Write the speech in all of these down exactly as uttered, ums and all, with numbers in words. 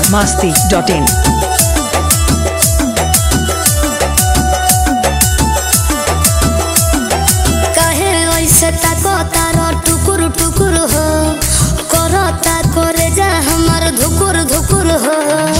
masti dot in. काहे ऐसे ताको तारो टुकुर टुकुर हो करता करे जा हमार धुकुर धुकुर हो।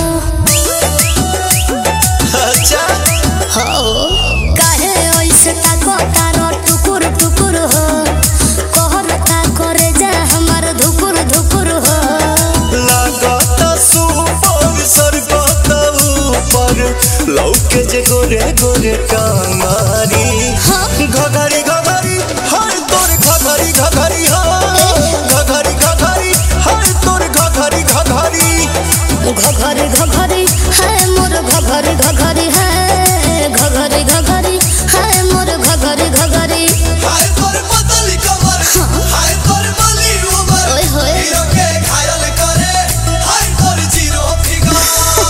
अच्छा हो काहे ऐसे ताको तारो टुकुर टुकुर हो करता करे जा हमार धुकुर धुकुर हो। लागत सुपर सरकत ऊपर लौके जे गोरे गोरे कांगारी घघरी घघरी हर तोर घघरी घघरी हो घघरी घघरी हर तोर घघरी घघरी घघरी घघरी है मोर घघरी घघरी है घघरी घघरी है मोर घघरी घघरी। हाय तोर पतली कमर हाय तोर बली उमर ओए होए हीरो के घायल करे हाय तोर जीरो फिगर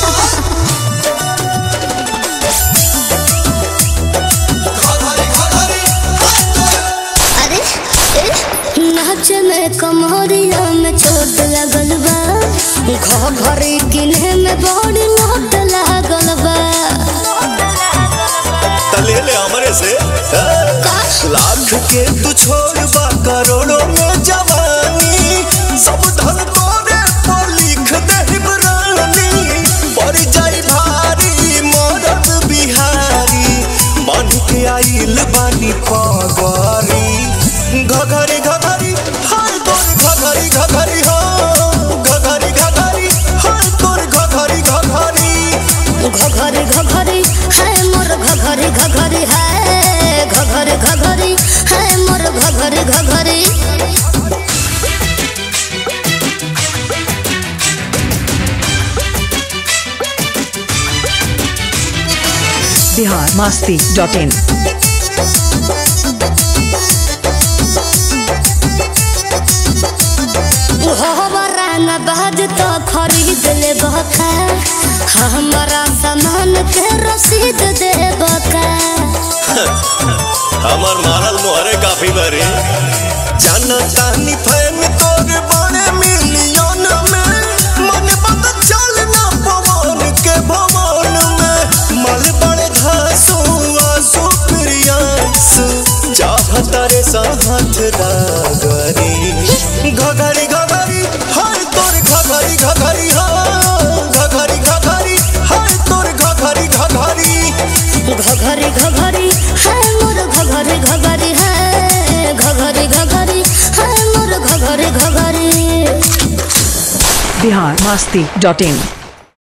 घघरी घघरी हाय तोर अरे ए नाच में कमरिया में चोट लगल बा घघरी किन्हे में बड़ी लोट लागल बा। तले ले हमरे से लाख के तू छोड़बा करोड़ों में जवानी सब धन तोरे पर लिख दे रानी पड़ जाई भारी मरद बिहारी मान के आइल बानी पगरी घघरी घघरी हाय तोर घघरी घघरी हो घघरी घघरी हाय तोर घघरी घघरी घघरी घघरी है मोर घघरी घघरी है घघरी घघरी है मोर घघरी घघरी। Bihar masti dot in. हमारा न बाज तो खरीद ले बका हमारा सामान के रसीद दे बका। हमार मारल मोहरे काफी बरे जाना तानी फैन तोर बड़े मिलियन में मन बद चलना पवन के भवन में मल बड़े धासु आसु प्रियांस चाहता रे साथ रागरी घघरी घघरी हाय तोर घघरी घघरी हो घघरी घघरी हाय तोर घघरी घघरी घघरी घघरी है मोर घघरी घघरी है घघरी घघरी है मोर घघरी घघरी। Bihar masti dot in.